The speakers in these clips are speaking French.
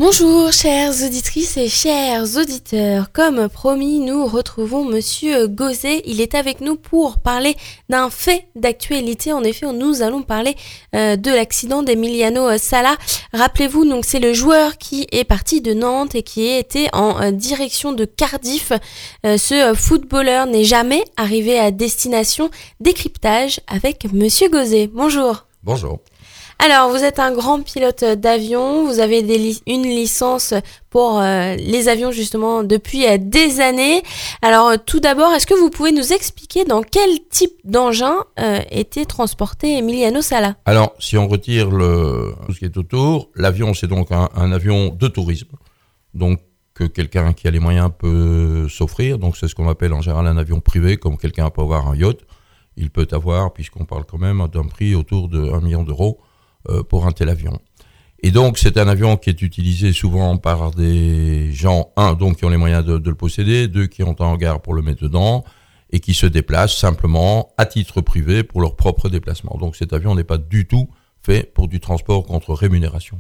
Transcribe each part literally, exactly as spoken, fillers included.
Bonjour chères auditrices et chers auditeurs, comme promis nous retrouvons Monsieur Gauzet, il est avec nous pour parler d'un fait d'actualité. En effet nous allons parler euh, de l'accident d'Emiliano Sala. Rappelez-vous, donc c'est le joueur qui est parti de Nantes et qui était en euh, direction de Cardiff. Euh, ce footballeur n'est jamais arrivé à destination. Décryptage avec Monsieur Gauzet. Bonjour. Bonjour. Alors, vous êtes un grand pilote d'avion, vous avez des li- une licence pour euh, les avions justement depuis euh, des années. Alors, euh, tout d'abord, est-ce que vous pouvez nous expliquer dans quel type d'engin euh, était transporté Emiliano Sala ? Alors, si on retire le, tout ce qui est autour, l'avion, c'est donc un, un avion de tourisme. Donc, que quelqu'un qui a les moyens peut s'offrir. Donc, c'est ce qu'on appelle en général un avion privé, comme quelqu'un peut avoir un yacht. Il peut avoir, puisqu'on parle quand même d'un prix autour de un million d'euros, pour un tel avion. Et donc, c'est un avion qui est utilisé souvent par des gens, un, donc qui ont les moyens de, de le posséder, deux, qui ont un hangar pour le mettre dedans, et qui se déplacent simplement à titre privé pour leur propre déplacement. Donc, cet avion n'est pas du tout fait pour du transport contre rémunération.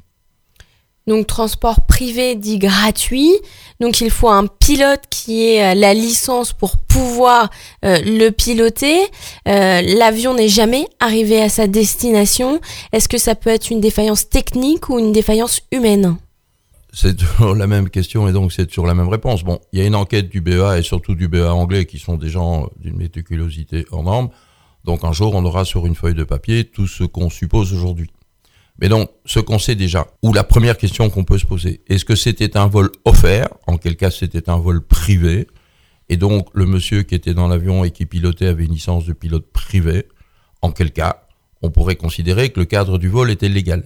Donc, transport privé dit gratuit. Donc, il faut un pilote qui ait la licence pour pouvoir euh, le piloter. Euh, l'avion n'est jamais arrivé à sa destination. Est-ce que ça peut être une défaillance technique ou une défaillance humaine ? C'est toujours la même question et donc c'est toujours la même réponse. Bon, il y a une enquête du B E A et surtout du B E A anglais qui sont des gens d'une méticulosité hors norme. Donc, un jour, on aura sur une feuille de papier tout ce qu'on suppose aujourd'hui. Mais donc, ce qu'on sait déjà, ou la première question qu'on peut se poser, est-ce que c'était un vol offert ? En quel cas c'était un vol privé ? Et donc, le monsieur qui était dans l'avion et qui pilotait avait une licence de pilote privé. En quel cas, on pourrait considérer que le cadre du vol était légal.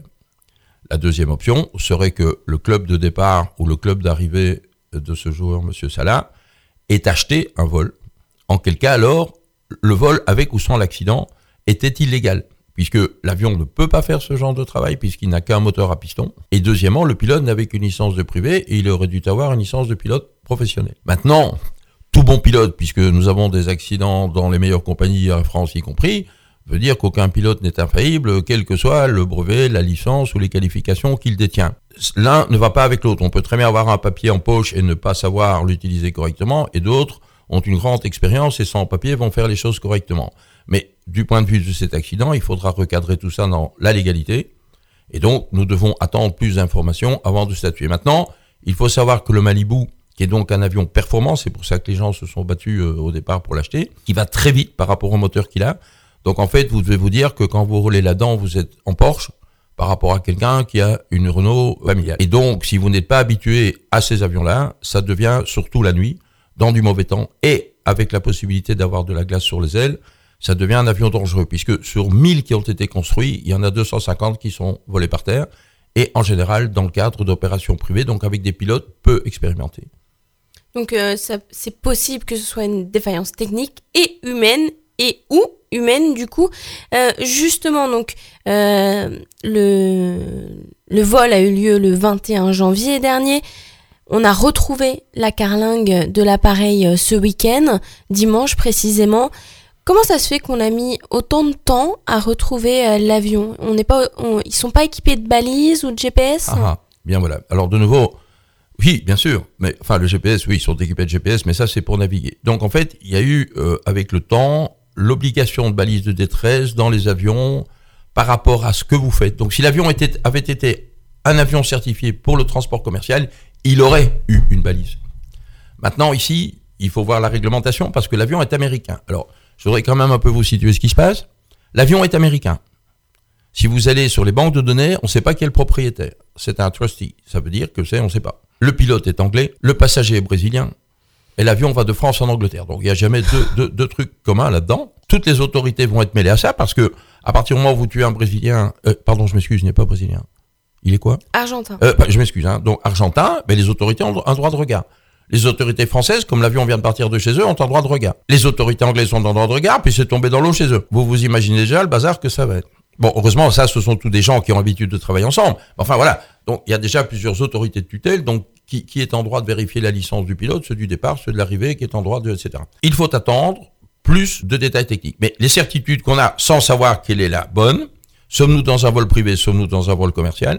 La deuxième option serait que le club de départ ou le club d'arrivée de ce joueur, monsieur Sala, ait acheté un vol. En quel cas, alors, le vol avec ou sans l'accident était illégal, puisque l'avion ne peut pas faire ce genre de travail puisqu'il n'a qu'un moteur à piston. Et deuxièmement, le pilote n'avait qu'une licence de privé et il aurait dû avoir une licence de pilote professionnel. Maintenant, tout bon pilote, puisque nous avons des accidents dans les meilleures compagnies, Air France y compris, veut dire qu'aucun pilote n'est infaillible, quel que soit le brevet, la licence ou les qualifications qu'il détient. L'un ne va pas avec l'autre. On peut très bien avoir un papier en poche et ne pas savoir l'utiliser correctement, et d'autres ont une grande expérience et sans papier vont faire les choses correctement. Mais du point de vue de cet accident, il faudra recadrer tout ça dans la légalité. Et donc, nous devons attendre plus d'informations avant de statuer. Maintenant, il faut savoir que le Malibu, qui est donc un avion performant, c'est pour ça que les gens se sont battus euh, au départ pour l'acheter, qui va très vite par rapport au moteur qu'il a. Donc, en fait, vous devez vous dire que quand vous roulez là-dedans, vous êtes en Porsche par rapport à quelqu'un qui a une Renault familiale. Et donc, si vous n'êtes pas habitué à ces avions-là, ça devient surtout la nuit, dans du mauvais temps, et avec la possibilité d'avoir de la glace sur les ailes, ça devient un avion dangereux, puisque sur mille qui ont été construits, il y en a deux cent cinquante qui sont volés par terre, et en général dans le cadre d'opérations privées, donc avec des pilotes peu expérimentés. Donc euh, ça, c'est possible que ce soit une défaillance technique et humaine, et ou humaine du coup. Euh, justement, donc euh, le, le vol a eu lieu le vingt et un janvier dernier. On a retrouvé la carlingue de l'appareil ce week-end, dimanche précisément. Comment ça se fait qu'on a mis autant de temps à retrouver euh, l'avion ? On n'est pas, on, ils sont pas équipés de balises ou de G P S ? Ah, ah, bien voilà. Alors de nouveau, oui, bien sûr, mais enfin le G P S, oui, ils sont équipés de G P S, mais ça c'est pour naviguer. Donc en fait, il y a eu euh, avec le temps l'obligation de balises de détresse dans les avions par rapport à ce que vous faites. Donc si l'avion était, avait été un avion certifié pour le transport commercial, il aurait eu une balise. Maintenant ici, il faut voir la réglementation parce que l'avion est américain. Alors je voudrais quand même un peu vous situer ce qui se passe. L'avion est américain. Si vous allez sur les banques de données, on ne sait pas qui est le propriétaire. C'est un trustee. Ça veut dire que c'est, on ne sait pas. Le pilote est anglais, le passager est brésilien, et l'avion va de France en Angleterre. Donc il n'y a jamais deux, deux, deux trucs communs là-dedans. Toutes les autorités vont être mêlées à ça parce que à partir du moment où vous tuez un Brésilien, euh, pardon, je m'excuse, il n'est pas brésilien. Il est quoi ? Argentin. Euh, je m'excuse. Hein. Donc argentin, mais les autorités ont un droit de regard. Les autorités françaises, comme l'avion vient de partir de chez eux, ont un droit de regard. Les autorités anglaises ont un droit de regard, puis c'est tombé dans l'eau chez eux. Vous vous imaginez déjà le bazar que ça va être. Bon, heureusement, ça, ce sont tous des gens qui ont l'habitude de travailler ensemble. Enfin, voilà. Donc, il y a déjà plusieurs autorités de tutelle, donc, qui, qui est en droit de vérifier la licence du pilote, ceux du départ, ceux de l'arrivée, qui est en droit de, et cetera. Il faut attendre plus de détails techniques. Mais les certitudes qu'on a, sans savoir quelle est la bonne, sommes-nous dans un vol privé, sommes-nous dans un vol commercial ?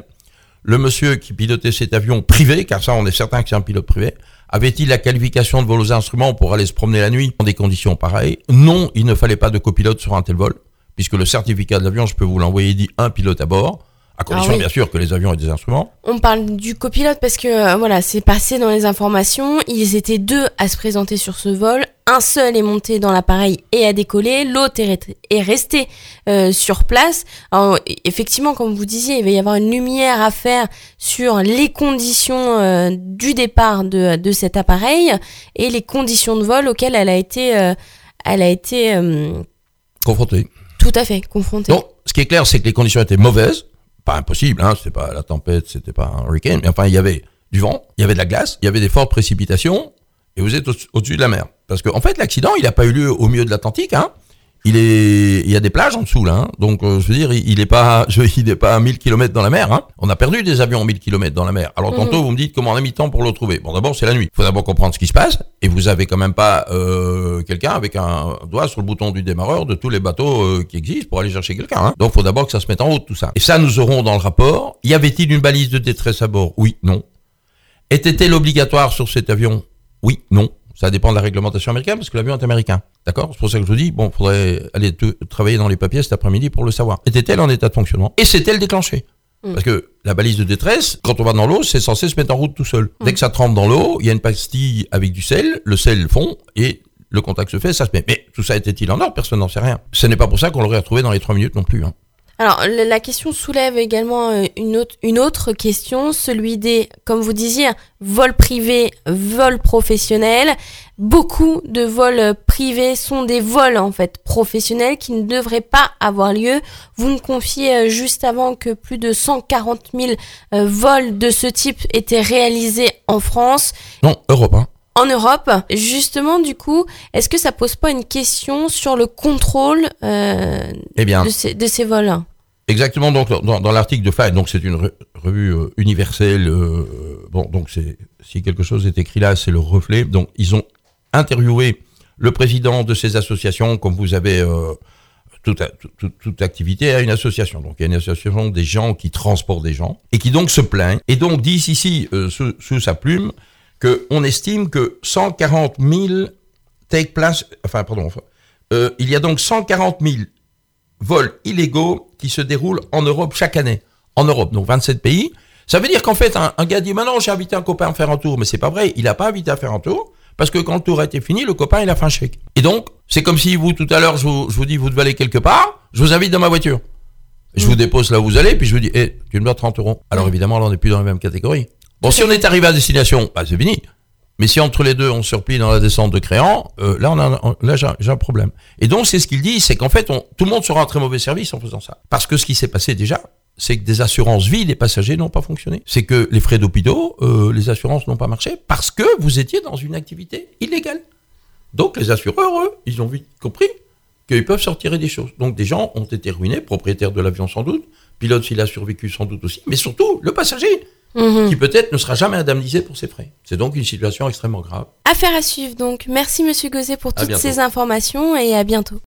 le monsieur qui pilotait cet avion privé, car ça on est certain que c'est un pilote privé, avait-il la qualification de vol aux instruments pour aller se promener la nuit dans des conditions pareilles? Non, il ne fallait pas de copilote sur un tel vol, puisque le certificat de l'avion, je peux vous l'envoyer, dit un pilote à bord, à condition ah oui. bien sûr que les avions aient des instruments. On parle du copilote parce que euh, voilà, c'est passé dans les informations, ils étaient deux à se présenter sur ce vol, un seul est monté dans l'appareil et a décollé, l'autre est, est resté euh, sur place. Alors, effectivement, comme vous disiez, il va y avoir une lumière à faire sur les conditions euh, du départ de, de cet appareil et les conditions de vol auxquelles elle a été, euh, elle a été euh, confrontée. Tout à fait, confrontée. Donc, ce qui est clair, c'est que les conditions étaient mauvaises, pas impossible, hein, c'était pas la tempête, c'était pas un hurricane, mais enfin, il y avait du vent, il y avait de la glace, il y avait des fortes précipitations, et vous êtes au- au-dessus de la mer. Parce que, en fait, l'accident, il n'a pas eu lieu au milieu de l'Atlantique, hein. Il est, il y a des plages en dessous, là, hein. Donc, euh, je veux dire, il, il est pas, je, il est pas à mille kilomètres dans la mer, hein. On a perdu des avions à mille kilomètres dans la mer. Alors, tantôt, mmh. vous me dites comment on a mis de temps pour le retrouver. Bon, d'abord, c'est la nuit. Il faut d'abord comprendre ce qui se passe, et vous avez quand même pas, euh, quelqu'un avec un doigt sur le bouton du démarreur de tous les bateaux, euh, qui existent pour aller chercher quelqu'un, hein. Donc, il faut d'abord que ça se mette en route, tout ça. Et ça, nous aurons dans le rapport. Y avait-il une balise de détresse à bord? Oui, non. Était-elle obligatoire sur cet avion? Oui, non. Ça dépend de la réglementation américaine parce que l'avion est américain. D'accord? C'est pour ça que je vous dis, bon, faudrait aller te, travailler dans les papiers cet après-midi pour le savoir. Était-elle en état de fonctionnement? Et s'est-elle déclenchée? Mmh. Parce que la balise de détresse, quand on va dans l'eau, c'est censé se mettre en route tout seul. Mmh. Dès que ça trempe dans l'eau, il y a une pastille avec du sel, le sel fond et le contact se fait, ça se met. Mais tout ça était-il en ordre? Personne n'en sait rien. Ce n'est pas pour ça qu'on l'aurait retrouvé dans les trois minutes non plus, hein. Alors, la question soulève également une autre, une autre question, celui des, comme vous disiez, vols privés, vols professionnels. Beaucoup de vols privés sont des vols, en fait, professionnels qui ne devraient pas avoir lieu. Vous me confiez juste avant que plus de cent quarante mille euh, vols de ce type étaient réalisés en France. Non, Europe, hein. En Europe, justement, du coup, est-ce que ça pose pas une question sur le contrôle euh, eh bien, de, ces, de ces vols? Exactement. Donc, dans, dans l'article de Fire, donc c'est une re- revue euh, universelle. Euh, bon, donc c'est si quelque chose est écrit là, c'est le reflet. Donc, ils ont interviewé le président de ces associations, comme vous avez euh, toute, toute, toute activité à une association. Donc, il y a une association des gens qui transportent des gens et qui donc se plaignent et donc disent ici euh, sous, sous sa plume qu'on estime que cent quarante mille take place, enfin, pardon, enfin, euh, il y a donc cent quarante mille vols illégaux qui se déroulent en Europe chaque année. En Europe, donc vingt-sept pays. Ça veut dire qu'en fait, un, un gars dit, maintenant, j'ai invité un copain à faire un tour, mais c'est pas vrai, il a pas invité à faire un tour, parce que quand le tour a été fini, le copain, il a fait un chèque. Et donc, c'est comme si vous, tout à l'heure, je vous, je vous dis, vous devez aller quelque part, je vous invite dans ma voiture. Je mmh. vous dépose là où vous allez, puis je vous dis, hé, hey, tu me dois trente euros. Alors évidemment, là, on n'est plus dans la même catégorie. Bon, si on est arrivé à destination, bah, c'est fini. Mais si entre les deux, on se replie dans la descente de Créan, euh, là, on a, on, là j'ai, j'ai un problème. Et donc, c'est ce qu'il dit, c'est qu'en fait, on, tout le monde sera un très mauvais service en faisant ça. Parce que ce qui s'est passé déjà, c'est que des assurances vie des passagers n'ont pas fonctionné. C'est que les frais d'hôpitaux, euh, les assurances n'ont pas marché parce que vous étiez dans une activité illégale. Donc, les assureurs, eux, ils ont vite compris qu'ils peuvent se retirer des choses. Donc, des gens ont été ruinés, propriétaires de l'avion sans doute, pilote s'il a survécu sans doute aussi, mais surtout, le passager. Mmh. Qui peut-être ne sera jamais indemnisé pour ses frais. C'est donc une situation extrêmement grave. Affaire à suivre donc. Merci Monsieur Gauzet pour toutes ces informations et à bientôt.